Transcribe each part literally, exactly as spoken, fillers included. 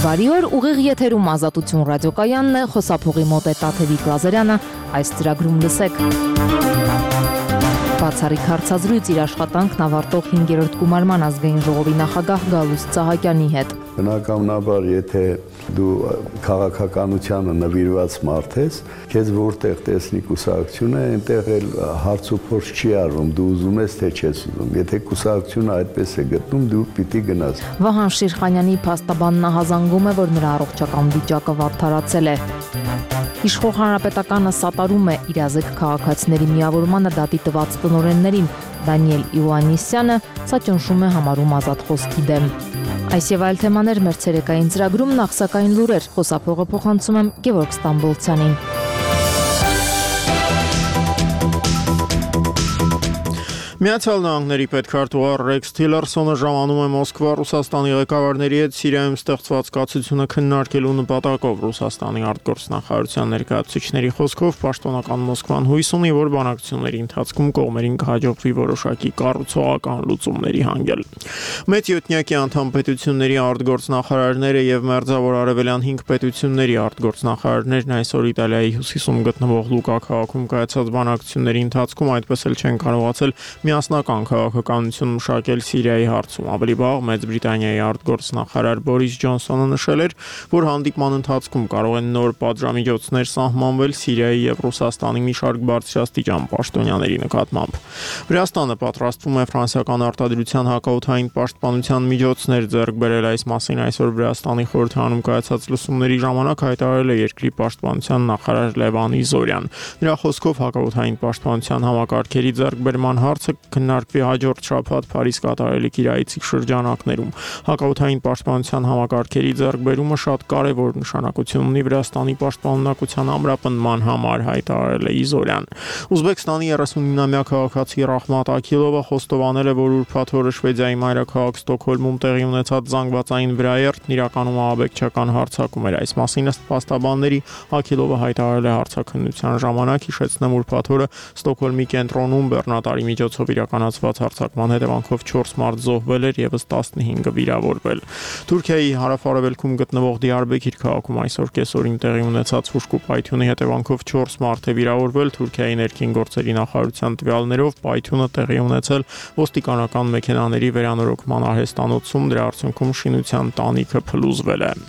Բարի օր, ուղիղ եթերում Ազատություն ռադիոկայանն է, խոսափողի մոտ է Տաթևիկ Լազարյանը, այս ծրագրում լսեք։ Բացառիկ հարցազրույց իր աշխատանքն ավարտող հինգերորդ գումարման ազգային ժողովի նախագահ Գալուստ Սահակյանի հետ։ Բնականաբար, եթե դու քաղաքականությանը նվիրված մարդ ես, քեզ որտեղ տեսնի կուսակցությունը, այնտեղ էլ հարց ու փորձ չի արվում, դու ուզում ես թե չես ուզում։ Եթե կուսակցությունը այդպես է գտնում, դու պիտի գնաս։ Վահան Շիրխանյանի փաստաբանն ահազանգում է, որ նրա առողջական վիճակը վատթարացել է։ Իշխող հանրապետականը սատարում է իրազեկ քաղաքացիների միավորմանը դատի տված տնօրեններին։ Դանիել Իոաննիսյանը սա ճնշում է համարում ազատ խոսքի դեմ։ Այս եւ այլ թեմաներ մեր ցերեկային ծրագրում, նախ սակայն լուրեր, խոսափողը փոխանցում եմ Գևորգ Ստամբոլցյանին։ Միացյալ Նահանգների պետքարտուղար Ռեքս Թիլերսոնը ժամանում է Մոսկվա Ռուսաստանի ղեկավարների հետ Սիրիայում ստեղծված կացությունը քննարկելու նպատակով։ Ռուսաստանի արտգործնախարարության ներկայացուցիչների խոսքով պաշտոնական Մոսկվան հույս ունի, որ բանակցությունների ընթացքում կողմերին կհաջողվի որոշակի կառուցողական լուծումների հանգել։ Մեծ յոթնյակի անդամ պետությունների արտգործնախարարները եւ Մերձավոր Արևելյան հինգ պետությունների արտգործնախարարներն այսօր Իտալիայի հյուսիսում գտնվող Լուկա քաղաքում կայացած բանակցությունների ընթացքում այդպես էլ չեն կարողացել միասնական քաղաքականություն մշակել Սիրիայի հարցում։ Ավելի վաղ Մեծ Բրիտանիայի արտգործնախարար Բորիս Ջոնսոնը նշել էր, որ հանդիպման ընթացքում կարող են նոր պատժամիջոցներ սահմանվել Սիրիայի եւ Ռուսաստանի մի շարք բարձրաստիճան պաշտոնյաների նկատմամբ։ Վրաստանը պատրաստվում է ֆրանսիական արտադրության հակաօդային պաշտպանության միջոցներ ձեռք բերել, այս մասին այսօր Վրաստանի խորհրդարանում կայացած լսումների ժամանակ հայտարարել է երկրի պաշտպանության նախարար Լևան Իզորյան։ Նրա խոսքով հակաօդային պաշտպանության համակարգերի ձեռքբերման հարցը քննարկվի հաջորդ շաբաթ Փարիզ կատարելիք իրայցիկ շրջանակներում։ Հակաօդային պաշտպանության համակարգերի ձեռքբերումը շատ կարևոր նշանակություն ունի Վրաստանի պաշտպանունակության ամրապնդման համար, հայտարարել է Իզորյան։ Ուզբեկստանի երեսունինամյա քաղաքացի Ռահմատ Աքիլովը խոստովանել է, որ ուրբաթ օրը Շվեդիայի մայրաքաղաք Ստոկհոլմում տեղի ունեցած զանգվածային վրաերթն իրականում ահաբեկչական հարձակում էր։ Այս մասին ըստ փաստաբանների Աքիլովը հայտարարել է հարցաքննության ժամանակ, հիշեցնեմ, ուրբաթ օրը Ստոկհոլմի կենտրոնում բեռնատարի միջոցով իրականացված հարձակման հետևանքով չորս մարդ զոհվել էր, ևս տասնհինգը վիրավորվել։ Թուրքիայի հարավ-արևելքում գտնվող Դիարբեքիր քաղաքում այսօր կեսօրին տեղի ունեցած հուժկու պայթյունի հետևանքով չորս մարդ է վիրավորվել։ Թուրքիայի ներքին գործերի նախարարության տվյալներով պայթյունը տեղի ունեցել ոստիկանական մեքենաների վերանորոգման արհեստանոցում, դրա արդյունքում շինության տանիքը փլուզվել է։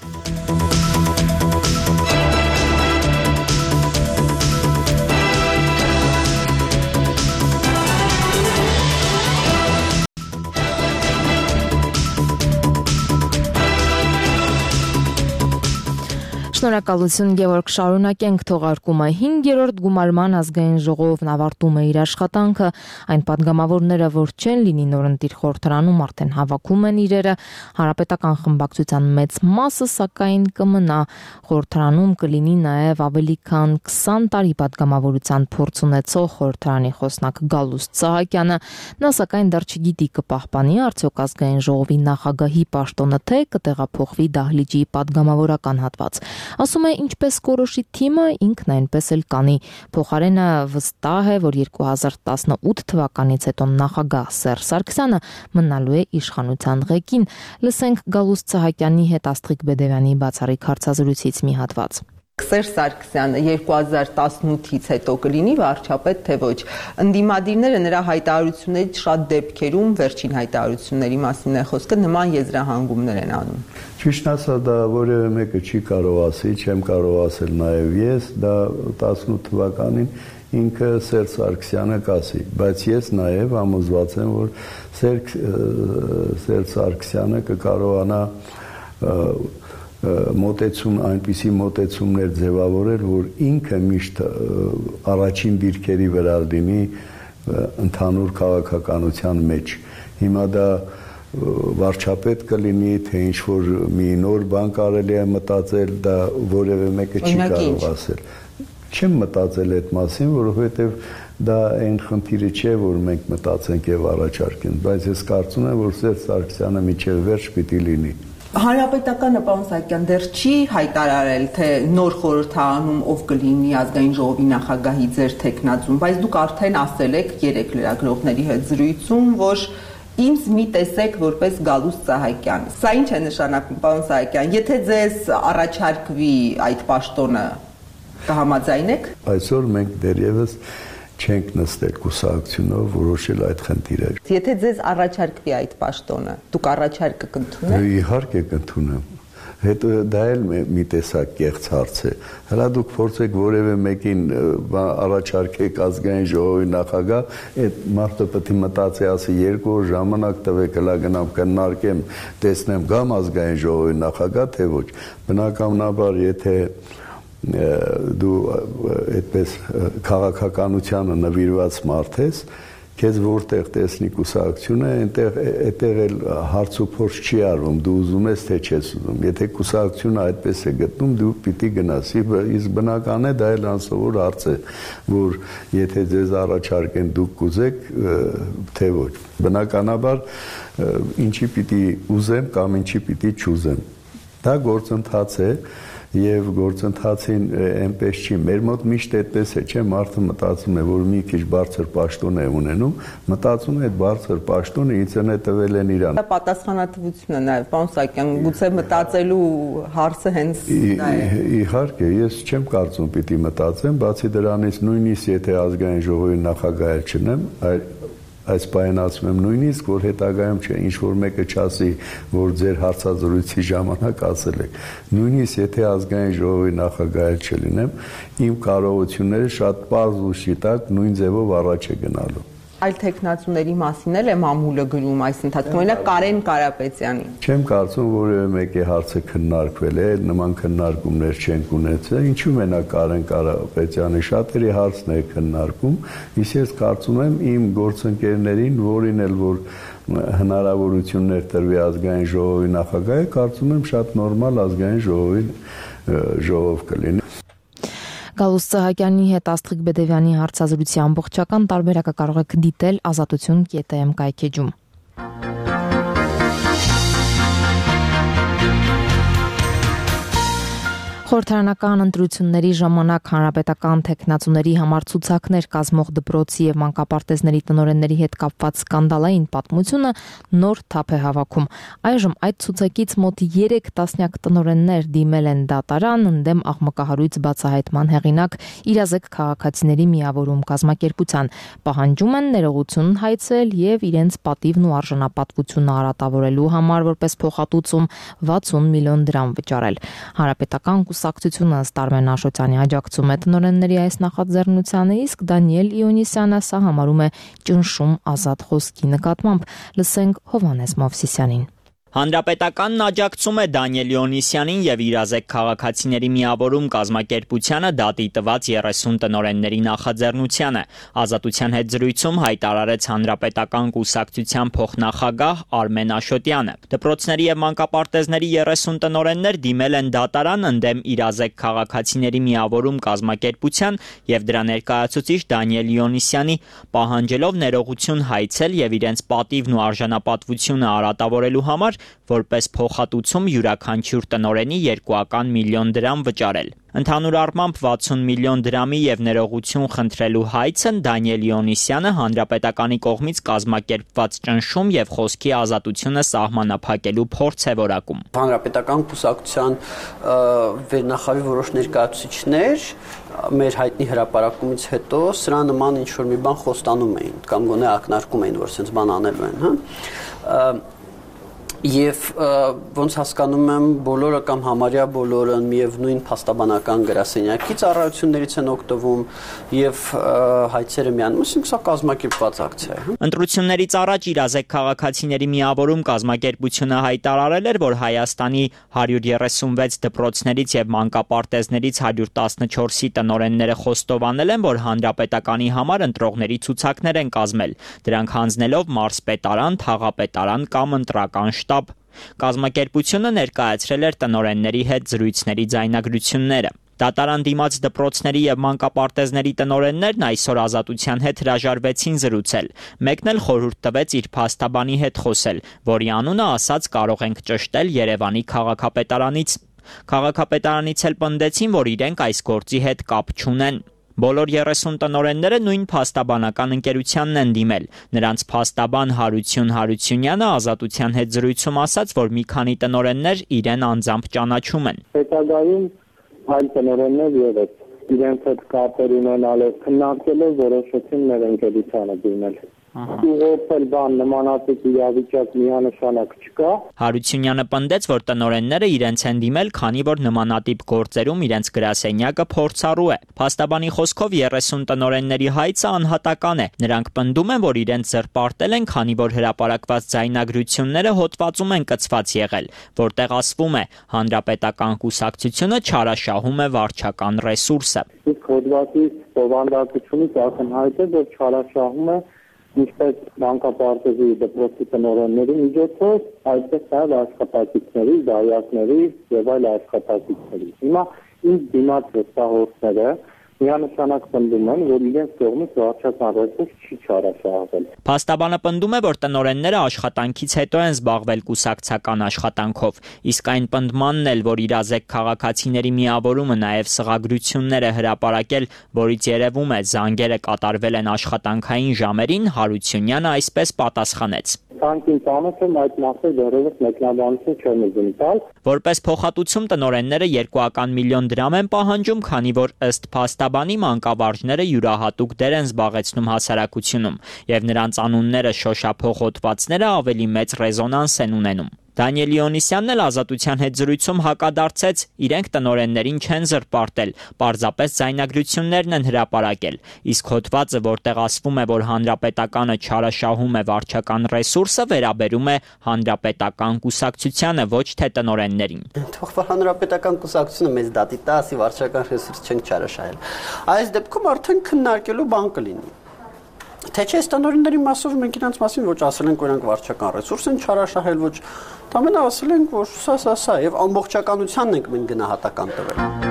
Շնորհակալություն Գևորգ, շարունակենք թողարկումը։ հինգերորդ գումարման ազգային ժողովն ավարտում է իր աշխատանքը, այն падգամավորները, որ չեն լինի նորընտիր խորհրդարանում, արդեն հավաքում են իրերը, հանրապետական խմբակցության մեծ մասը սակայն կմնա խորհրդարանում, կլինի նաև ավելի քան քսան տարի падգամավորության փորձ ունեցող խորհրդարանի խոսնակ Գալուստ Սահակյանը, նա սակայն դեռ չգիտի կպահպանի արդյոք ազգային ժողովի նախագահի պաշտոնը, թե կտեղափոխվի դահլիճի падգամավորական հատված։ Ասում է, ինչպես կորոշի թիմը, ինքն այնպես էլ կանի։ Փոխարենը վստահ է, որ երկու հազար տասնութ թվականից հետո նախագահ Սերժ Սարգսյանը մնալու է իշխանության ղեկին։ Լսենք Գալուստ Սահակյանի հետ Աստղիկ Բեդևյանի բացառիկ հարցազրույցից մի հատված։ Սերժ Սարգսյանը երկու հազար տասնութից հետո կլինի վարչապետ, թե ոչ։ Ընդդիմադիրները նրա հայտարարություններից շատ դեպքերում, վերջին հայտարարությունների մասին է խոսքը, նման եզրահանգումներ են անում։ Ճիշտ ասած, դա որևէ մեկը չի կարող ասել, չեմ կարող ասել նաև ես, դա տասնութ թվականին ինքը Սերժ Սարգսյանը կասի, բայց ես նաև համոզված եմ, որ Սերժ Սարգսյանը կկարողանա մոտեցում, այնպիսի մոտեցումներ ձևավորել, որ ինքը միշտ առաջին դիրքերի վրա լինի ընդհանուր քաղաքականության մեջ։ Հիմա դա վարչապետ կլինի, թե ինչ-որ մի նոր բան կարելի է մտածել, դա որևէ մեկը չի կարող ասել։ Չեմ մտածել այդ մասին, որովհետև դա այն խնդիրը չէ, որ մենք մտածենք եւ առաջարկենք, բայց ես կարծում եմ, որ Սերժ Սարգսյանը միջև վերջ պիտի լինի։ Հանրապետականը, պարոն Սահակյան, դեռ չի հայտարարել, թե նոր խորհրդարանում ով կլինի ազգային ժողովի նախագահի ձեր թեկնածուն, բայց դուք արդեն ասել եք երեք լրագրողների հետ զրույցում, որ Ինձ մի տեսեք որպես Գալուստ Սահակյան։ Սա ինչ է նշանակում, պարոն Սահակյան, եթե ձեզ առաջարկվի այդ պաշտոնը, կհամաձայնեք։ Այսօր մենք դեռևս չենք նստել կուսակցությունով որոշել այդ խնդիրը։ Եթե ձեզ առաջարկվի այդ պաշտոնը, դուք առաջարկը կընդունեք։ Իհարկե կընդունեմ։ Հետո դա էլ մի տեսակ կեղծ հարց է։ Հələ դուք փորձեք որևէ մեկին առաջարկեք ազգային ժողովի նախագահ, այդ մարդը պետք է մտածի, ասի երկու օր ժամանակ տվեք, հələ գնամ կնարկեմ, տեսնեմ գամ ազգային ժողովի նախագահ, թե ոչ։ Բնականաբար, եթե դու այդպես քաղաքականությանը նվիրված մարդ ես, քեզ որտեղ տեսնի կուսակցությունը, այնտեղ այդտեղ էլ հարց ու փորձ չի արվում, դու ուզում ես թե չես ուզում։ Եթե կուսակցությունը այդպես է գտնում, դու պիտի գնաս։ Իսկ բնական է, դա էլ անսովոր հարց է, որ եթե ձեզ առաջարկեն դուք կուզեք, թե ոչ։ Բնականաբար ինչի պիտի ուզեմ կամ ինչի պիտի չուզեմ։ Դա գործընթաց է եւ գործընթացին այնպես չի։ Մեր մոտ միշտ այդպես է, չէ՞, մարդը մտածում է, որ մի քիչ բարձր պաշտոն է ունենում, մտածում է այդ բարձր պաշտոնը ինձ է տվել են իրան։ Դա պատասխանատվություն է նաեւ, պարոն Սահակյան, գուցե մտածելու հարցը հենց դա է։ Իհարկե, ես չեմ կարծում պիտի մտածեմ, բացի դրանից նույնիսկ եթե ազգային ժողովի նախագահ չնեմ, այլ այս պահին ասում եմ նույնիսկ, որ հետագայում չէ, ինչ որ մեկը չասի, որ ձեր հարցազրույցի ժամանակ ասել եք։ Նույնիսկ եթե ազգային ժողովի նախագահ չլինեմ, իմ կարողությունները շատ պարզ ու շիտակ նույն ձևով առաջ է գնալու։ Այլ տեխնացուների մասին էլ է մամուլը գրում այս ընթացքում, օրինակ Կարեն Կարապետյանի։ Չեմ կարծում որևէ մեկի հարցը քննարկվել է, նման քննարկումներ չենք ունեցել։ Ինչու մենակ Կարեն Կարապետյանի շատերի հարցն է քննարկում, իսկ ես կարծում եմ իմ գործընկերներին, որին էլ որ հնարավորություններ տրվի ազգային ժողովի նախագահը, կարծում եմ շատ նորմալ ազգային ժողովի ժողով կլինի։ Գալուստ Սահակյանի հետ Աստղիկ Բեդևյանի հարցազրույցի ամբողջական տարբերակը կարող եք դիտել ազատություն կետ էմ կայքեջում։ Խորհրդարանական ընտրությունների ժամանակ հանրապետական տեխնացուների համար ցուցակներ կազմող դպրոցի եւ մանկապարտեզների տնօրենների հետ կապված սկանդալային պատմությունը նոր թափ է հավաքում։ Այժմ այդ ցուցակից մոտ երեք տասնյակ տնօրեններ դիմել են դատարան ընդդեմ աղմկահարույց բացահայտման հեղինակ իրազեկ քաղաքացիների միավորում կազմակերպության, պահանջում են ներողություն հայցել եւ իրենց պատիվն ու արժանապատվությունը արատավորելու համար որպես փոխհատուցում վաթսուն միլիոն դրամ վճարել։ Հանրապետական կուսակցությունը ըստ Արմեն Աշոտյանի աջակցում է տնօրենների այս նախաձեռնությանը, իսկ Դանիել Իոնիսյանը սա համարում է ճնշում ազատ խոսքի նկատմամբ։ Լսենք Հովհաննես Մովսիսյանին։ Հանրապետականն աջակցում է Դանիել Իոնիսյանին եւ իրազեկ քաղաքացիների միավորում կազմակերպությանը դատի տված երեսուն տնօրենների նախաձեռնությանը։ Ազատության հետ զրույցում հայտարարեց Հանրապետական կուսակցության փոխնախագահ Արմեն Աշոտյանը։ Դպրոցների եւ մանկապարտեզների երեսուն տնօրեններ դիմել են դատարան ընդդեմ իրազեկ քաղաքացիների միավորում կազմակերպության եւ դրա ներկայացուցիչ Դանիել Իոնիսյանի, պահանջելով ներողություն հայցել եւ իրենց պատիվն ու արժանապատվությունը արատավորելու համար որպես փոխհատուցում յուրաքանչյուր տնօրենի երկուական միլիոն դրամ վճարել։ Ընդհանուր առմամբ վաթսուն միլիոն դրամի եւ ներողություն խնդրելու հայցն Դանիել Իոնիսյանը հանրապետականի կողմից կազմակերպված ճնշում եւ խոսքի ազատությունը սահմանափակելու փորձ է որակում։ Հանրապետական կուսակցության վերնախավի որոշ ներկայացուցիչներ մեր հայտնի հրապարակումից հետո սրա նման ինչ որ մի բան խոստանում էին կամ գոնե ակնարկում էին, որ sense բան անելու են, հա։ Եվ ոնց հասկանում եմ բոլորը կամ համարյա բոլորը միևնույն փաստաբանական գրասենյակից առայություններից են օգտվում եւ հայցերը միանում, ասենք սա կազմակերպված ակցիա է։ Ընտրություններից առաջ իրազեկ քաղաքացիների միավորում կազմակերպությունը հայտարարել էր, որ Հայաստանի հարյուր երեսունվեց դպրոցներից եւ մանկապարտեզներից հարյուր տասնչորսի տնօրենները խոստովանել են, որ հանրապետականի համար ընտրողների ցուցակներ են կազմել, դրանք հանձնելով մարզպետարան, թաղապետարան կամ ընտրական շտաբ։ Կազմակերպությունը ներկայացրել էր տնօրենների հետ զրույցների ձայնագրությունները։ Դատարան դիմաց դպրոցների եւ մանկապարտեզների տնօրեններն այսօր ազատության հետ հրաժարվեցին զրուցել։ Մեկն էլ խորհուրդ տվեց իր փաստաբանի հետ խոսել, որի անունը ասաց կարող ենք ճշտել Երևանի քաղաքապետարանից։ Քաղաքապետարանից էլ պնդեցին, որ իրենք այս գործի հետ կապ չունեն։ Բոլոր երեսուն տնօրենները նույն փաստաբանական ընկերությանն են դիմել։ Նրանց փաստաբան Հարություն Հարությունյանը Ազատության հետ զրույցում ասաց, որ մի քանի տնօրեններ իրեն անձամբ ճանաչում են։ Հետագայում այլ տնօրեններ ևս իրենց հետ կապեր ունենալով քննարկելով որոշեցին մեր ընկերությանը դիմել։ Ուղղել բան նմանատիպ իրավիճակ միանշանակ չկա։ Հարությունյանը պնդեց, որ տնօրենները իրենց են դիմել, քանի որ նմանատիպ գործերում իրենց գրասենյակը փորձառու է։ Փաստաբանի խոսքով երեսուն տնօրենների հայցը անհատական է։ Նրանք պնդում են, որ իրենց զրպարտել են, քանի որ հրապարակված ձայնագրությունները հոդվածում են կցված եղել, որտեղ ասվում է հանրապետական կուսակցությունը չարաշահում է վարչական ռեսուրսը։ Իսկ հոդվածի բովանդակությունից ակնհայտ է, որ չարաշահում է ինչպես մանկապարտեզի դպրոցի տնօրենների միջոցով, այդպես նաև աշխատակիցների, դայակների եւ այլ աշխատակիցների։ Հիմա ինձ դիմաց վստահորդները միանշանակ պնդում են, որ իրենց կողմից վարչական ռեսուրս չի չարաշահվել։ Փաստաբանը պնդում է, որ տնօրենները աշխատանքից հետո են զբաղվել կուսակցական աշխատանքով, իսկ այն պնդմանն էլ, որ իրազեկ քաղաքացիների միավորումը նաև սղագրություններ է հրապարակել, որից երևում է զանգերը կատարվել են աշխատանքային ժամերին, Հարությունյանը այսպես պատասխանեց։ Քանքին տանեմ այդ մասը դեռևս մեկնաբանություն չեմ ուզում տալ։ Որպես փոխհատուցում տնօրենները երկուական միլիոն դրամ են պահանջում, քանի որ ըստ փաստաբանի մանկավարժները յուրահատուկ դեր են զբաղեցնում հասարակությունում, եւ նրանց անունները շոշափող հոդվածները ավելի մեծ ռեզոնանս են ունենում։ Դանիել Իոնիսյանն էլ Ազատության հետ զրույցում հակադարձեց, իրենք տնօրեններին չեն զրպարտել, պարզապես ձայնագրություններն են հրապարակել, իսկ հոդվածը, որտեղ ասվում է, որ հանրապետականը չարաշահում է վարչական ռեսուրսը, վերաբերում է հանրապետական կուսակցությանը, ոչ թե տնօրեններին։ Թող որ հանրապետական կուսակցությունը մեծ դատի տա, ասի վարչական ռեսուրս չենք չարաշահել։ Այս դեպքում արդեն քննարկելու բան կլինի։ Թե չէ տնօրենների մասով մենք իրանց մասին ոչ ասել ենք, որ նրանք վարչական ռեսուրս են չարաշահել, ոչ Տամենը ասել ենք, որ սա սա սա եւ ամբողջականությանն ենք մենք գնահատական տվել։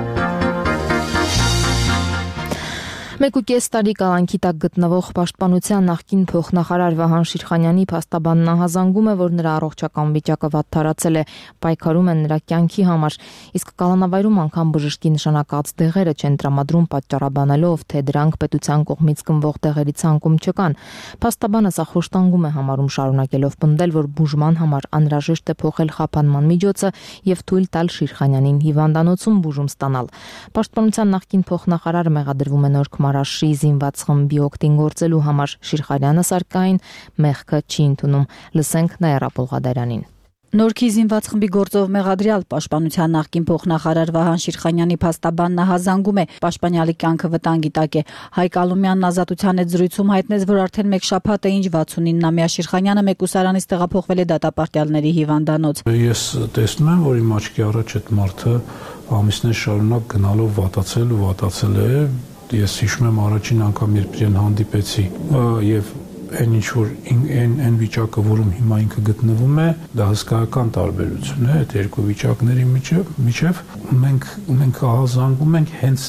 Մեկ ու կես տարի կալանքի տակ գտնվող Պաշտպանության նախկին փոխնախարար Վահան Շիրխանյանի փաստաբանն ահազանգում է, որ նրա առողջական վիճակը վատթարացել է, պայքարում են նրա կյանքի համար, իսկ կալանավայրում անգամ բժշկի նշանակած դեղերը չեն տրամադրում պատճառաբանելով, թե դրանք պետության կողմից կնվող դեղերի ցանկում չկան։ Փաստաբանը սա խոշտանգում է համարում, շարունակելով պնդել, որ բուժման համար անհրաժեշտ է փոխել խափանման միջոցը եւ թույլ տալ Շիրխանյանին հիվանդանոցում բուժում ստանալ։ Պաշտպանության նախկին փոխնախարարը մեղադրվում է նոր Մարաշի զինված խմբի օգտին համար Շիրխանյանը սարկային մեղքը չի ընդունում։ Լսենք Նաիրա Պոլղադարյանին։ Նորքի զինված խմբի գործով մեղադրյալ Պաշտպանության նախկին փոխնախարար Վահան Շիրխանյանի փաստաբանն ահազանգում է, պաշտպանյալի կյանքը վտանգի տակ է։ Հայկ Ալումյանն Ազատության հետ զրույցում հայտնեց, որ արդեն մեկ շաբաթ է ինչ վաթսունինամյա Շիրխանյանը մեկուսարանից տեղափոխվել է դատապարտյալների հիվանդանոց։ Ես տեսնում եմ, որ իմ աչքի առաջ այդ մարդը ամիսներ շարունակ գնալով վատացել ու վատացել է։ Ես հիշում եմ առաջին անգամ, երբ իրեն հանդիպեցի եւ այն ինչ որ այն այն վիճակը, որում հիմա ինքը գտնվում է, դա հսկայական տարբերություն է այդ երկու վիճակների միջև, միջև մենք մենք ահազանգում ենք հենց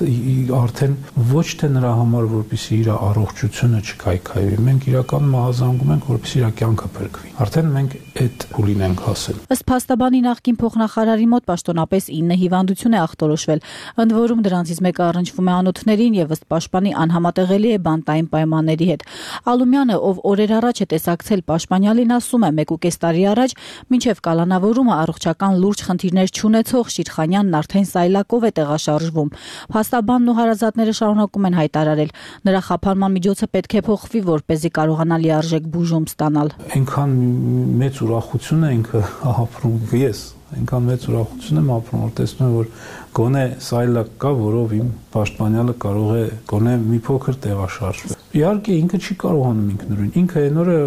արդեն ոչ թե նրա համար, որպեսզի իր առողջությունը չքայքայվի, մենք իրականում ահազանգում ենք, որպեսզի իր կյանքը փրկվի։ Արդեն մենք այդ փուլին ենք հասել։ Ըստ փաստաբանի նախկին փոխնախարարի մոտ պաշտոնապես ինը հիվանդություն է ախտորոշվել, ընդ որում դրանցից մեկը առնչվում է անոթներին եւ ըստ պաշտպանի անհամատեղելի է բանտային պայմանների հետ։ Ալումյանը, ով օրեր առաջ է տեսակցել պաշտպանյալին, ասում է, մեկ ու կես տարի առաջ, մինչև կալանավորումը առողջական լուրջ խնդիրներ չունեցող Շիրխանյանն արդեն սայլակով է տեղաշարժվում։ Փաստաբանն ու հարազատները շարունակում են հայտարարել, նրա խափանման միջոցը պետք է փոխվի, որպեսզի կարողանա լիարժեք բուժում ստանալ։ Այնքան մեծ ուրախություն է ինքը ապրում, ես այնքան մեծ ուրախություն եմ ապրում, որ տեսնում եմ, որ գոնե սայլակ կա, որով իմ պաշտպանյալը կարող է գոնե մի փոքր տեղաշարժվել։ Իհարկե ինքը չի կարողանում ինքնուրույն, ինքը այն օրը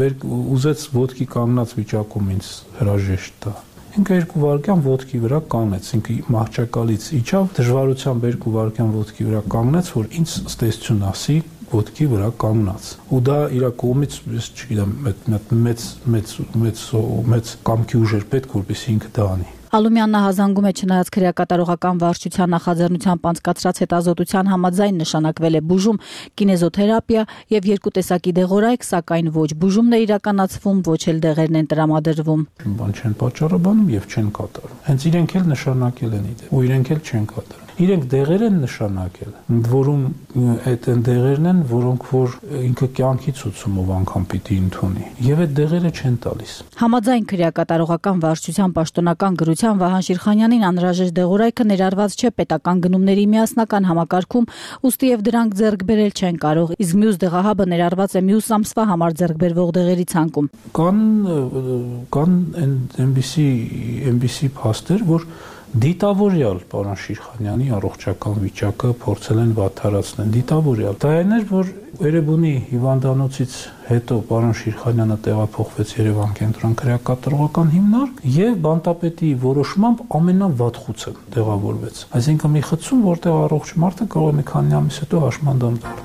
ուզեց ոտքի կանգնած վիճակում ինձ հրաժեշտ տա։ Ինքը երկու վայրկյան ոտքի վրա կանգնեց, ինքը մահճակալից իջավ, դժվարությամբ երկու վայրկյան ոտքի վրա կանգնեց, որ ինձ ստեսություն ասի ոտքի վրա կանգնած։ Ու դա իր կողմից, ես չգիտեմ, մեծ մեծ մեծ մեծ կամքի ուժեր պետք, որպեսզի ինքը դա անի։ Ալումյանն ահազանգում է, չնայած քրեակատարողական վարչության նախաձեռնությամբ անցկացրած հետազոտության համաձայն նշանակվել է բուժում, կինեզոթերապիա եւ երկու տեսակի դեղորայք, սակայն ոչ բուժումն է իրականացվում, ոչ էլ դեղերն են տրամադրվում։ Բան չեն պատճառաբանում եւ չեն կատարում։ Հենց իրենք էլ նշանակել են իդե, ու իրենք էլ չեն կատարում։ Իրենք դեղեր են նշանակել, ընդ որում այդ այն դեղերն են, որոնք որ ինքը կյանքի ցուցումով անգամ պիտի ընդունի, եւ այդ դեղերը չեն տալիս։ Համաձայն քրեակատարողական վարչության պաշտոնական գրության Վահան Շիրխանյանին անհրաժեշտ դեղորայքը ներառված չէ պետական գնումների միասնական համակարգում, ուստի եւ դրանք ձեռք բերել չեն կարող, իսկ մյուս դեղահաբը ներառված է մյուս ամսվա համար ձեռք բերվող դեղերի ցանկում։ Կան կան այնպիսի այնպիսի փաստեր, որ դիտավորյալ պարոն Շիրխանյանի առողջական վիճակը փորձել են վատթարացնել, դիտավորյալ։ Դա այն էր, որ Էրեբունի հիվանդանոցից հետո պարոն Շիրխանյանը տեղափոխվեց Երևան կենտրոն քրեակատարողական հիմնարկ եւ բանտապետի որոշմամբ ամենավատխուցը տեղավորվեց։ Այսինքն մի խցում, որտեղ առողջ մարդը կարող է մի քանի ամիս հետո հաշմանդամվել։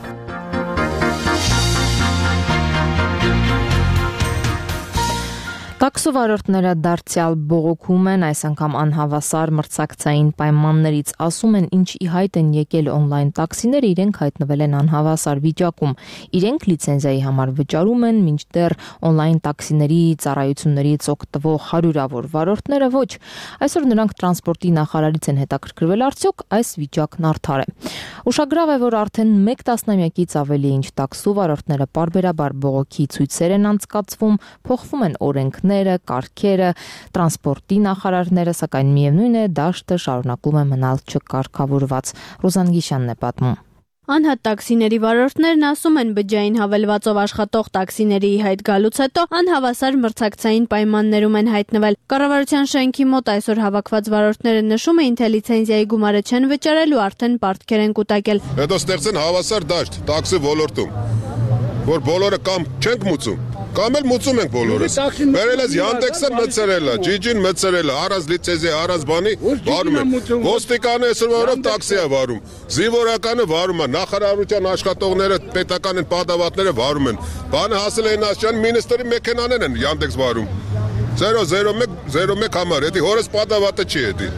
Տաքսովարորդները դարձյալ բողոքում են, այս անգամ անհավասար մրցակցային պայմաններից, ասում են, ինչ ի հայտ են եկել օնլայն տաքսիները, իրենք հայտնվել են անհավասար վիճակում։ Իրենք լիցենզիայի համար վճարում են, մինչդեռ օնլայն տաքսիների ծառայություններից օգտվող հարյուրավոր վարորդները ոչ։ Այսօր նրանք տրանսպորտի նախարարից են հետաքրքրվել, արդյոք այս վիճակն արդար է։ Ուշագրավ է, որ արդեն մեկ տասնամյակից ավելի ինչ տաքսովարորդները պարբերաբար բողոքի ցույցեր են անցկացվում, փոխվում են օրենքները, կարգերը, տրանսպորտի նախարարները, սակայն միևնույն է, դաշտը շարունակում է մնալ չկարգավորված։ Ռուզան Գիշյանն է պատմում։ Անհատ տաքսիների վարորդներն ասում են, բջջային հավելվածով աշխատող տաքսիների հետ գալուց հետո անհավասար մրցակցային պայմաններում են հայտնվել։ Կառավարության շենքի մոտ այսօր հավաքված վարորդները նշում էին, թե լիցենզիայի գումարը չեն վճարել ու արդեն պարտքեր են կուտակել։ Հետո ստեղծեն հավասար դաշտ տաքսի ոլորտում, որ բոլորը կամ չենք մուծում, կամ էլ մուծում ենք բոլորս։ Բերել ես Yandex-ը մտցրել է, Ջիջին մտցրել է, առանց լիցենզիա, առանց բանի վարում են։ Ոստիկանը այսօր որով տաքսի է վարում, զինվորականը վարում է, նախարարության աշխատողները, պետական են պատավատները վարում են։ Բանը հասել էին Ասիան, մինիստրի մեքենաներն են Yandex վարում։ զերո զերո մեկ զերո մեկ համար, էդի հորս պատավատը չի էդի։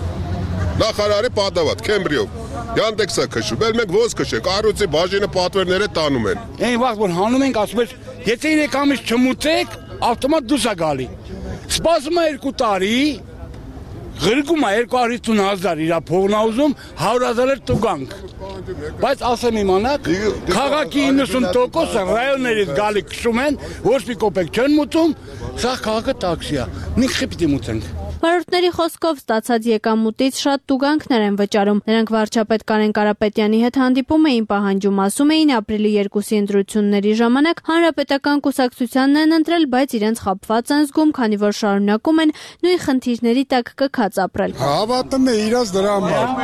Նախարարի պատավատ Քեմբրիով Yandex-ը քշում, ել մենք ոնց քշենք, առյուծի բաժինը պատվերները տանում են։ Այն վաղ որ հանում ենք, ասում ես, եթե երեք ամիս չմուծեք, ավտոմատ դուրս է գալի։ Սպասում է երկու տարի, ղրգում է երկու հարյուր ութ հազար իր փողն ուզում, հարյուր հազար տուգանք։ Բայց ասեմ իմանաք, քաղաքի իննսուն տոկոսը ռայոններից գալի քշում են, ոչ մի կոպեկ չեն մուծում, սա քաղաքը տաքսի է։ Մենք խիպտի մուծենք։ Վարորդների խոսքով ստացած եկամուտից շատ տուգանքներ են վճարում։ Նրանք վարչապետ Կարեն Կարապետյանի հետ հանդիպում էին, պահանջում, ասում էին, ապրիլի երկուսի ընտրությունների ժամանակ հանրապետական կուսակցությանն են ընտրել, բայց իրենց խաբված են զգում, քանի որ շարունակում են նույն խնդիրների տակ կքած ապրել։ Հավատում է իրաց դրա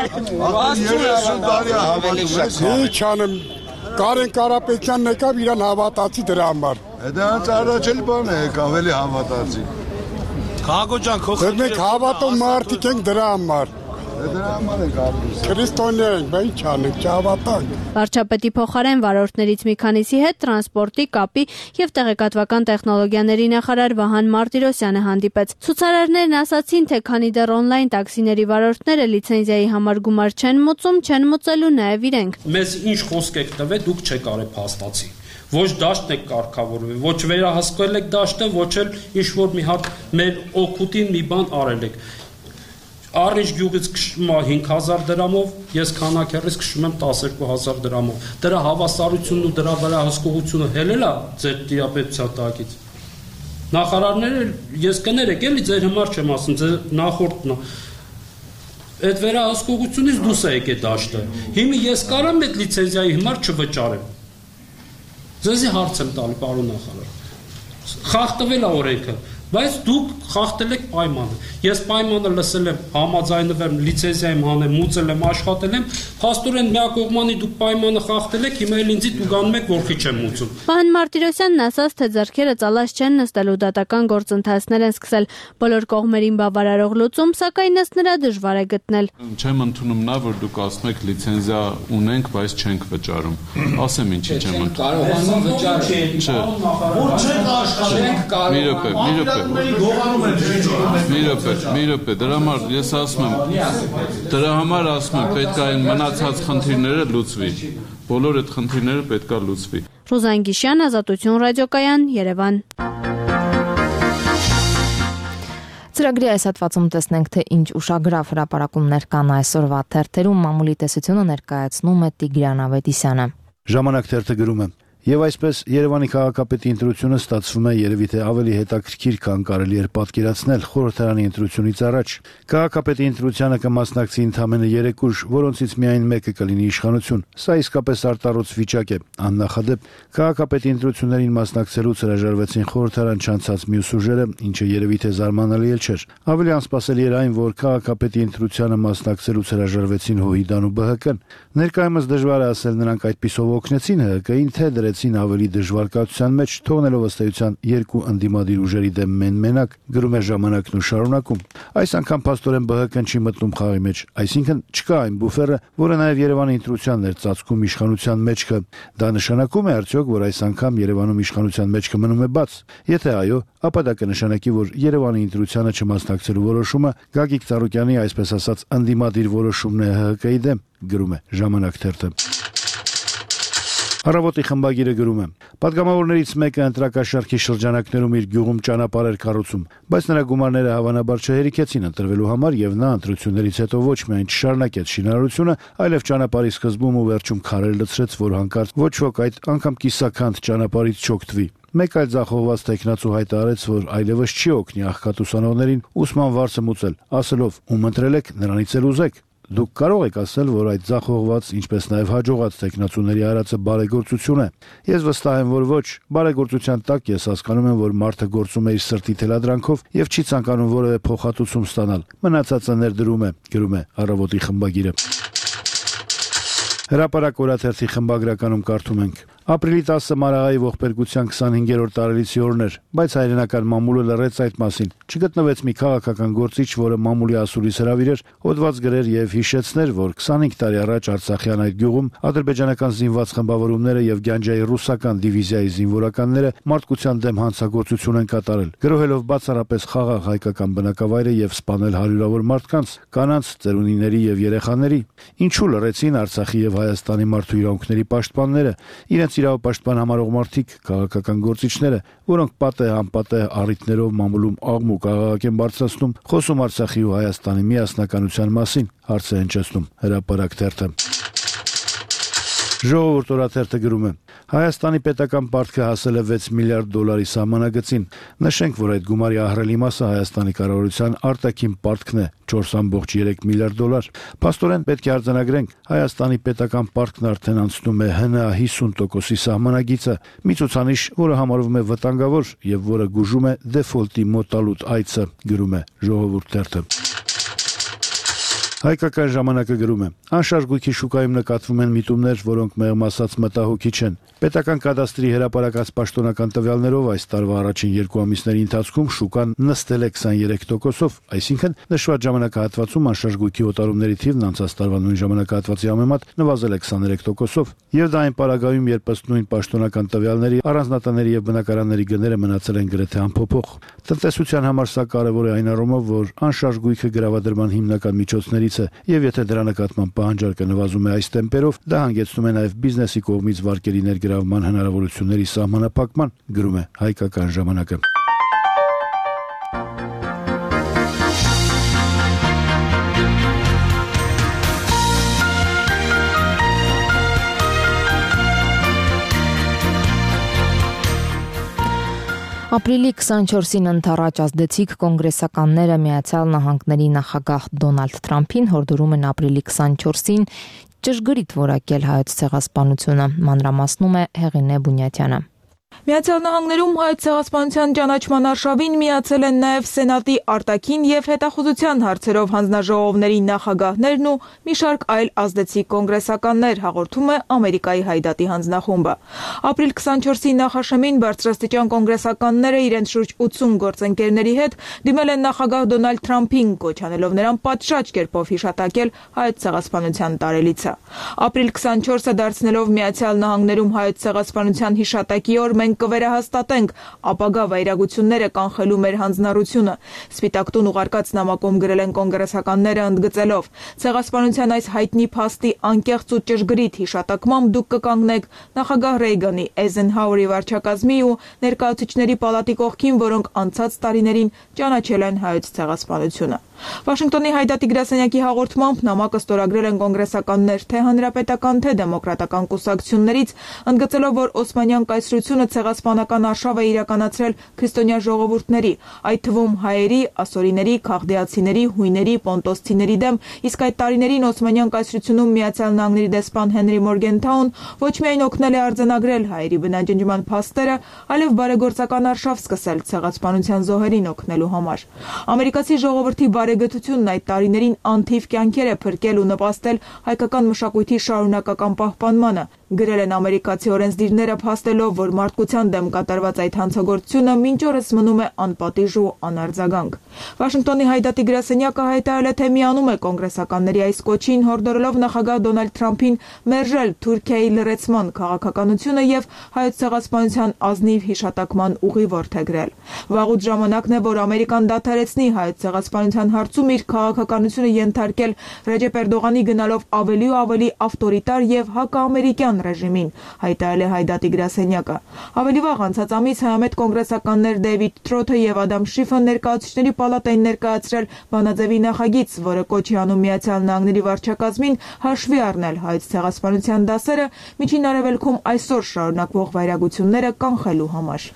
համար։ Ինչ անեմ, Կարեն Կարապետյանն եկավ իրան հավատացի դրա համար։ Դա առաջել բան է, ավելի հավատացի։ Քաղաքոջան քո խնդիրը։ Մենք հավատում մարդիկ ենք դրա համար։ Դրա համար ենք ապրում։ Քրիստոնյա ենք, բայց ինչ անենք, չհավատանք։ Վարչապետի փոխարեն վարորդներից մի քանիսի հետ տրանսպորտի, կապի եւ տեղեկատվական տեխնոլոգիաների նախարար Վահան Մարտիրոսյանը հանդիպեց։ Ցուցարարներն ասացին, թե քանի դեռ օնլայն տաքսիների վարորդները լիցենզիայի համար գումար չեն մուծում, չեն մուծելու նաեւ իրենք։ Մեզ ինչ խոսք եք տվել, դուք չեք արել փաստացի։ Ոչ դաշտ եք կարգավորվել, ոչ վերահսկվել եք դաշտը, ոչ էլ ինչ-որ մի հատ մեր օգուտին մի բան արել եք։ Առիջ գյուղից քշում է հինգ հազար դրամով, ես քանակերից քշում եմ տասներկու հազար դրամով։ Դրա հավասարությունն ու դրա վերահսկողությունը հելել է ձեր տիրապետության տակից։ Նախարարները ես կներեք, էլի ձեր համար չեմ ասում, ձեր նախորդն է։ Այդ վերահսկողությունից դուրս է եկել դաշտը։ Հիմա ես կարամ այդ լիցենզիայի համար չվճարեմ։ Ձեզի հարց եմ տալի, պարոն նախարար։ Խախտվել է օրենքը, բայց դուք խախտել եք պայմանը։ Ես պայմանը լսել եմ, համաձայնվել եմ, լիցենզիայում հանեմ, մուծել եմ, աշխատել եմ, փաստորեն միակողմանի դուք պայմանը խախտել եք, հիմա էլ ինձի տուգանում եք, որ քիչ եմ մուծում։ Վահան Մարտիրոսյանն ասաց, թե ձեռքերը ծալած չեն նստել ու դատական գործընթացներ են սկսել։ Բոլոր կողմերին բավարարող լուծում, սակայն ըստ նրա դժվար է գտնել։ Չեմ ընդունում նա, որ դուք ասում եք լիցենզիա ունենք, բայց չենք վճարում։ Ասեմ ինչի չեմ ընդունում։ Կարողանում վճարել։ Որ չենք աշխատենք, կարող։ Մի րոպե, մի րոպե, դրա համար ես ասում եմ, դրա համար ասում եմ, պետք է այն մնացած խնդիրները լուծվի։ Բոլոր այդ խնդիրները պետք է լուծվի։ Ռուզան Գիշյան, Ազատություն ռադիոկայան, Երևան։ Ծրագրի այս հատվածում տեսնենք, թե ինչ ուշագրավ հրապարակումներ կան այսօրվա թերթերում, մամուլի տեսությունը ներկայացնում է Տիգրան Ավետիսյանը։ Ժամանակ թերթը գրում է. Եվ այսպես Երևանի քաղաքապետի ընտրությունը ստացվում է երևի թե ավելի հետաքրքիր, քան կարելի էր պատկերացնել խորհրդարանի ընտրությունից առաջ։ Քաղաքապետի ընտրությանը կմասնակցի ընդամենը երեք ուժ, որոնցից միայն մեկը կլինի իշխանություն։ Սա իսկապես արտառոց վիճակ է։ Աննախադեպ քաղաքապետի ընտրություններին մասնակցելուց հրաժարվեցին խորհրդարան չանցած մյուս ուժերը, ինչը երևի թե զարմանալի էլ չէր։ Ավելի անսպասելի էր այն, որ քաղաքապետի ընտրությանը մասնակցելուց հրաժարվեցին ՀՅԴ-ն ու ԲՀԿ-ն։ Ներկայումս դժվար է ասել նրանք այդպիսով օգնեցին ՀՀԿ-ին, թե դրեցին ավելի դժվար կացության մեջ, թողնելով ըստ էության երկու ընդդիմադիր ուժերի դեմ մեն-մենակ, գրում է Ժամանակն ու շարունակում։ Այս անգամ փաստորեն ԲՀԿ-ն չի մտնում խաղի մեջ, այսինքն չկա այն բուֆերը, որը նաև Երևանի ընտրությանն էր ծածկում իշխանության մեջքը։ Դա նշանակում է արդյոք, որ այս անգամ Երևանում իշխանության մեջքը մնում է բաց։ Եթե այո, ապա դա կնշանակի, որ Երևանի ընտրությանը չմասնակցելու որոշումը Գագիկ Ծառուկյանի, այսպես ասած, ընդդիմադիր որոշումն է ՀՀԿ-ի դեմ, գրում է Ժամանակ թերթը։ Առավոտի խմբագիրը գրում է. Պատգամավորներից մեկը ընտրակաշարքի շրջանակներում իր գյուղում ճանապարհ էր կառուցում, բայց նրա գումարները հավանաբար չհերիքեցին ընտրվելու համար եւ նա ընտրություններից հետո ոչ միայն չշարունակեց շինարարությունը, այլև ճանապարհի սկզբում ու վերջում քարեր լցրեց, որ հանկարծ ոչ ոք այդ անգամ կիսաքանդ ճանապարհից չօգտվի։ Մեկ այլ ձախողված տեխնացու հայտարարեց, որ այլևս չի օգնի աղքատ ուսանողներին ուսման վարձը մուծել, ասելով՝ ում ընտրել եք, նրանից էլ ուզեք։ Դուք կարող եք ասել, որ այդ ձախողված, ինչպես նաև հաջողած տեխնացուների արածը բարեգործություն է։ Ես վստահ եմ, որ ոչ, բարեգործության տակ ես հասկանում եմ, որ մարդը գործում է իր սրտի թելադրանքով եւ չի ցանկանում որևէ փոխհատուցում ստանալ։ Մնացածը ներդրում է, գրում է Առավոտի խմբագիրը։ Հրապարակ օրաթերթի խմբագրականում կարդում ենք. Ապրիլի տասը Մարաղայի ողբերգության քսանհինգերորդ տարելիցի օրն էր, բայց հայրենական մամուլը լռեց այդ մասին։ Չգտնվեց մի քաղաքական գործիչ, որը մամուլի ասուլիս հրավիրեր, հոդված գրեր եւ հիշեցներ, որ քսանհինգ տարի առաջ Արցախյան այդ գյուղում ադրբեջանական զինված խմբավորումները եւ Գանջայի ռուսական դիվիզիայի զինվորականները մարդկության դեմ հանցագործություն են կատարել, գրոհելով բացառապես խաղաղ հայկական բնակավայրը եւ սպանել հարյուրավոր մարդկանց, կանանց, ծերունիների եւ երեխաների։ Ինչու լռեցին Արցախի եւ Հայաստանի մարդու իրավունքների պաշտպանները, իրենց իրավապաշտպան համարող մարդիկ, քաղաքական գործիչները, որոնք պատեհ անպատեհ առիթներով մամուլում աղմուկ աղաղակ են բարձրացնում, խոսում Արցախի ու Հայաստանի միասնականության մասին, հարց է հնչեցնում Հրապարակ թերթը։ Ժողովուրդ օրաթերթը գրում է. Հայաստանի պետական պարտքը հասել է վեց միլիարդ դոլարի սահմանագծին։ Նշենք, որ այդ գումարի ահռելի մասը Հայաստանի կառավարության արտաքին պարտքն է՝ չորս կoma երեք միլիարդ դոլար։ Փաստորեն պետք է արձանագրենք, Հայաստանի պետական պարտքն արդեն անցնում է ՀՆԱ հիսուն տոկոսի սահմանագիծը, մի ցուցանիշ, որը համարվում է վտանգավոր եւ որը գուժում է դեֆոլտի մոտալուտ այցը, գրում է Ժողովուրդ թերթը։ Հայկական ժամանակը գրում է. Անշարժ գույքի շուկայում նկատվում են միտումներ, որոնք մեղմ ասած մտահոգիչ են։ Պետական կադաստրի հրապարակած պաշտոնական տվյալներով այս տարվա առաջին երկու ամիսների ընթացքում շուկան նստել է քսաներեք տոկոսով, այսինքն նշված ժամանակահատվածում անշարժ գույքի օտարումների թիվն անցած տարվա նույն ժամանակահատվածի համեմատ նվազել է քսաներեք տոկոսով, եւ դա այն պարագայում, երբ ըստ նույն պաշտոնական տվյալների առանձնատների եւ բնակարանների գները մնացել են գրեթե անփոփոխ։ Տնտեսության համար սա կարևոր է այն առումով, որ անշարժ գույքը գրավադրման հիմնական միջոցներից է, եւ եթե դրա նկատմամբ պահանջարկը նվազում է այս տեմպերով, դա հանգեցնում է նաեւ բիզնեսի կողմից վարկերի ներգրավման հնարավորությունների սահմանափակման, գրում է Հայկական ժամանակը։ Ապրիլի քսանչորսին ընդառաջ ազդեցիկ կոնգրեսականները Միացյալ Նահանգների նախագահ Դոնալդ Թրամփին հորդորում են ապրիլի քսանչորսին ճշգրիտ որակել հայոց ցեղասպանությունը, մանրամասնում է Հեղինե Բունյատյանը։ Միացյալ Նահանգներում հայոց ցեղասպանության ճանաչման արշավին միացել են նաև Սենատի արտաքին եւ հետախուզության հարցերով հանձնաժողովների նախագահներն ու մի շարք այլ ազդեցիկ կոնգրեսականներ, հաղորդում է Ամերիկայի Հայդատի հանձնախումբը։ Ապրիլ քսանչորսի նախաշեմին բարձրաստիճան կոնգրեսականները իրենց շուրջ ութսուն գործընկերների հետ դիմել են նախագահ Դոնալդ Թրամփին, կոչ անելով նրան պատշաճ կերպով հիշատակել հայոց ցեղասպանության տարելիցը։ Ապրիլ քսանչորսը դարձնելով Միացյալ Նահանգներում հայոց ցեղասպանության հիշատակի օր, մենք մենք կվերահաստատենք ապագա վայրագությունները կանխելու մեր հանձնառությունը։ Սպիտակ տուն ուղարկած նամակում գրել են կոնգրեսականները ընդգծելով. ցեղասպանության այս հայտնի փաստի անկեղծ ու ճշգրիտ հիշատակմամբ դուք կկանգնեք նախագահ Ռեյգանի, Էյզենհաուերի վարչակազմի ու ներկայացուցիչների պալատի կողքին, որոնք անցած տարիներին ճանաչել են հայոց ցեղասպանությունը։ Վաշինգտոնի Հայդատի գրասենյակի հաղորդմամբ նամակը ստորագրել են կոնգրեսականներ թե հանրապետական, թե դեմոկրատական կուսակցություններից, ընդգծելով, որ Օսմանյան կայսրությունը ցեղասպանական արշավ է իրականացրել քրիստոնյա ժողովուրդների, այդ թվում հայերի, ասորիների, քաղդիացիների, հույների, պոնտոսցիների դեմ, իսկ այդ տարիներին Օսմանյան կայսրությունում Միացյալ Նահանգների դեսպան Հենրի Մորգենթաուն ոչ միայն օգնել է արձանագրել հայերի բնաջնջման փաստերը, այլև բարեգործական արշավ սկսել ցեղասպանության զոհերին օգնելու համար։ Ամերիկացի ժողովրդի բարեգործությունն այդ տարիներին անթիվ կյանքեր է փրկել ու նպաստել հայկական մշակույթի շարունակական պահպանմանը, գրել են ամերիկացի օրենսդիրները, փաստելով, որ մարդկության դեմ կատարված այդ հանցագործությունը մինչ օրս մնում է անպատիժ ու անարձագանք։ Վաշինգտոնի Հայդատի գրասենյակը հայտարարել է, թե միանում է կոնգրեսականների այս կոչին, հորդորելով նախագահ Դոնալդ Թրամփին մերժել Թուրքիայի լրացման քաղաքականությունը եւ հայոց ցեղասպանության ազնիվ հիշատակման ուղի որդեգրել։ Վաղուց ժամանակն է, որ Ամերիկան դադարեցնի հայոց ցեղասպանության հարցում իր քաղաքականությունը ենթարկել Ռեջեփ Էրդողանի գնալով ավելի ու ավելի ավտորիտար եւ հակաամերիկյան ռեժիմին, հայտարարել է Հայդատի գրասենյակը։ Ավելի վաղ անցած ամիս հայամետ կոնգրեսականներ Դեյվիդ Թրոթը եւ Ադամ Շիֆը ներկայացուցիչների պալատային ներկայացրել բանաձևի նախագիծ, որը կոչ է անում Միացյալ Նահանգների վարչակազմին հաշվի առնել հայոց ցեղասպանության դասերը Միջին Արևելքում այսօր շարունակվող վայրագությունները կանխելու համար։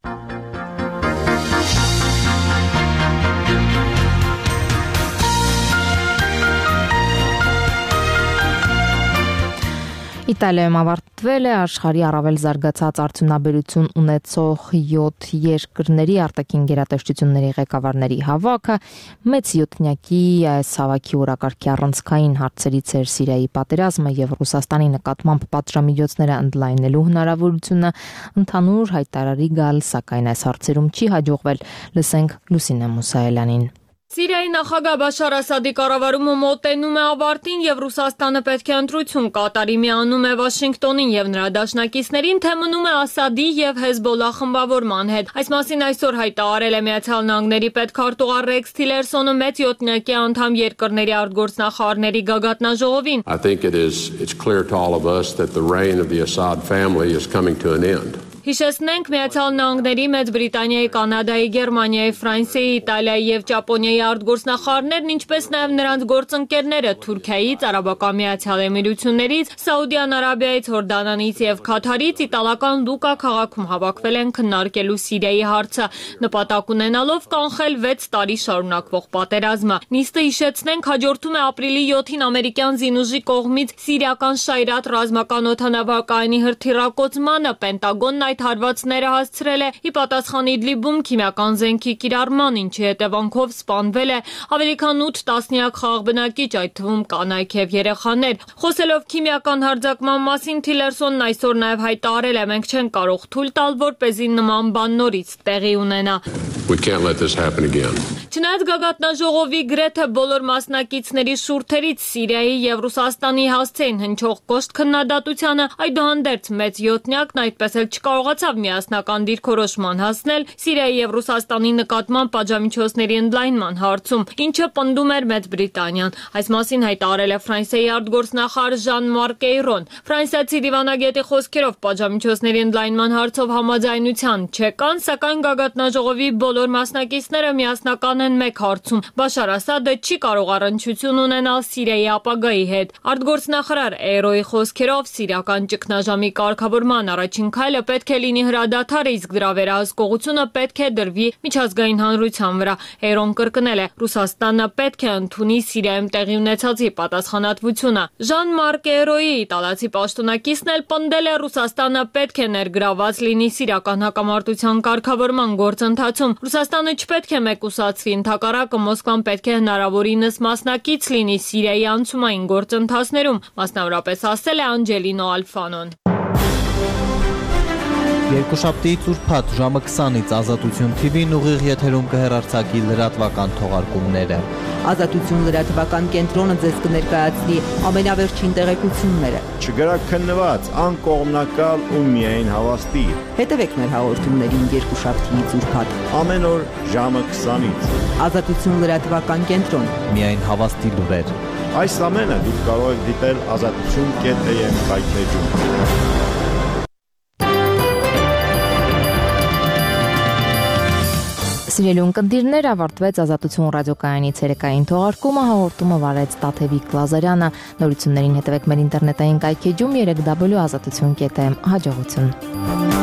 Իտալիայում ավարտվել է աշխարհի առավել զարգացած արդյունաբերություն ունեցող յոթ երկրների արտաքին գերատեսչությունների ղեկավարների հավաքը, մեծ յոթնյակի այս հավաքի օրակարգի առանցքային հարցերից էր Սիրիայի պատերազմը եւ Ռուսաստանի նկատմամբ պատժամիջոցները ընդլայնելու հնարավորությունը ընդհանուր հայտարարի գալ, սակայն այս հարցերում չի հաջողվել։ Լսենք Լուսինե Մուսայելյանին։ Սիրիայի նախագահ Բաշար Ասադի կառավարումը մոտենում է ավարտին եւ Ռուսաստանը պետք է ընտրություն կատարի, միանում է Վաշինգտոնին եւ նրա դաշնակիցներին, թե մնում է Ասադի եւ Հեզբոլլահ խմբավորման հետ։ Այս մասին այսօր հայտարարել է Միացյալ Նահանգների պետքարտուղար Ռեքս Թիլերսոնը մեծ յոթնյակի անդամ երկրների արտգործնախարարների գագաթնաժողովին։ I think it is it's clear to all of us that the reign of the Assad family is coming to an end. Հիշեցնենք Միացյալ Նահանգների, Մեծ Բրիտանիայի, Կանադայի, Գերմանիայի, Ֆրանսիայի, Իտալիայի եւ Ճապոնիայի արտգործնախարարներն, ինչպես նաեւ նրանց գործընկերները Թուրքիայից, Արաբական Միացյալ Էմիրություններից, Սաուդյան Արաբիայից, Հորդանանից եւ Քաթարից իտալական Լուկա քաղաքում հավաքվել են քննարկելու Սիրիայի հարցը, նպատակ ունենալով կանխել վեց տարի շարունակվող պատերազմը։ Նիստը, հիշեցնենք, հաջորդում է ապրիլի յոթին ամերիկյան զինուժի կողմից սիրիական Շայրատ ռազմական օդանավակայանի հրթիռակոծմանը, Պենտագոնն այդ հարվածները հասցրել է ի պատասխան Իդլիբում քիմիական զենքի կիրառման, ինչի հետևանքով սպանվել է ավելի քան ութ տասնյակ խաղաղբնակիչ, այդ թվում կանայք եւ երեխաներ։ Խոսելով քիմիական հարձակման մասին, Թիլերսոնն այսօր նաեւ հայտարարել է, մենք չենք կարող թույլ տալ, որպեսզի նման բան նորից տեղի ունենա։ We can't let this happen again. Չնայած գագաթնաժողովի գրեթե բոլոր մասնակիցների շուրթերից Սիրիայի եւ Ռուսաստանի հասցեին հնչող կոշտ քննադատությանը, այդուհանդերձ մեծ յոթնյակն այդպես էլ չկարողացավ միասնական դիրքորոշման հասնել Սիրիայի եւ Ռուսաստանի նկատմամբ պատժամիջոցների ընդլայնման հարցում, ինչը պնդում էր Մեծ Բրիտանիան։ Այս մասին հայտարարել է Ֆրանսիայի արտգործնախարար Ժան-Մարկ Էյրոն։ Ֆրանսիացի դիվանագետի խոսքերով պատժամիջոցների ընդլայնման հարցով համաձայնության չկան, սակայն գագաթնաժողովի բոլոր մասնակիցները միասնական են մեկ հարցում. Բաշար Ասադը չի կարող առնչություն ունենալ Սիրիայի ապագայի հետ։ Արտգործնախարար Էյրոյի խոսքերով սիրիական ճգնաժամի կարգավորման առաջին քայլը պետք է լինի հրադադարը, իսկ դրա վերահսկողությունը պետք է դրվի միջազգային հանրության վրա։ Էյրոն կրկնել է. Ռուսաստանը պետք է ընդունի Սիրիայում տեղի ունեցածի պատասխանատվությունը։ Ժան-Մարկ Էյրոյի իտալացի պաշտոնակիցն էլ պնդել է Ռուսաստանը պետք է ներգրաված լինի սիրիական հակամարտության կարգավորման գործընթացում։ Ռուսաստանը չպետք է մեկուսացվի, ընդհակառակը Մոսկվան պետք է հնարավորինս մասնակից լինի Սիրիայի անցումային գործընթացներում, մասնավորապես ասել է Անջելինո Ալֆանոն։ Երկուշաբթիից ուրբաթ ժամը քսանից Ազատություն թի վին ուղիղ եթերում կհեռարձակի լրատվական թողարկումները։ Ազատություն լրատվական կենտրոնը ձեզ կներկայացնի ամենավերջին տեղեկությունները։ Չգրաքննված, անկողմնակալ ու միայն հավաստի։ Հետևեք մեր հաղորդումներին երկուշաբթիից ուրբաթ ամեն օր ժամը քսանից։ Ազատություն լրատվական կենտրոն։ Միայն հավաստի լուրեր։ Այս ամենը դուք կարող եք դիտել ազատություն կետ է եմ կայքեջում։ Սիրելի ունկնդիրներ, ավարտվեց Ազատություն ռադիոկայանի ցերեկային թողարկումը, հաղորդումը վարեց Տաթևիկ Լազարյանը։ Նորություններին հետևեք մեր ինտերնետային կայքեջում երեք w ազատություն կետ am։ Հաջողություն։